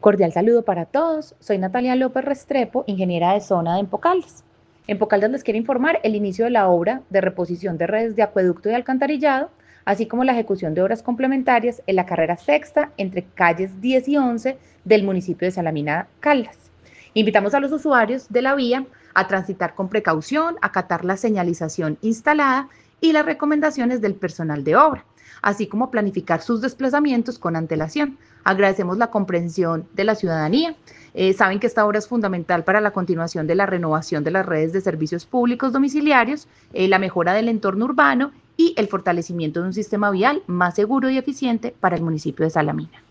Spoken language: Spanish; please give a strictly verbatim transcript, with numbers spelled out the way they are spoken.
Cordial saludo para todos. Soy Natalia López Restrepo, ingeniera de zona de Empocaldas. Empocaldas les quiere informar el inicio de la obra de reposición de redes de acueducto y alcantarillado, así como la ejecución de obras complementarias en la carrera sexta entre calles diez y once del municipio de Salamina, Caldas. Invitamos a los usuarios de la vía a transitar con precaución, acatar la señalización instalada y las recomendaciones del personal de obra, así como planificar sus desplazamientos con antelación. Agradecemos la comprensión de la ciudadanía. Eh, saben que esta obra es fundamental para la continuación de la renovación de las redes de servicios públicos domiciliarios, eh, la mejora del entorno urbano y el fortalecimiento de un sistema vial más seguro y eficiente para el municipio de Salamina.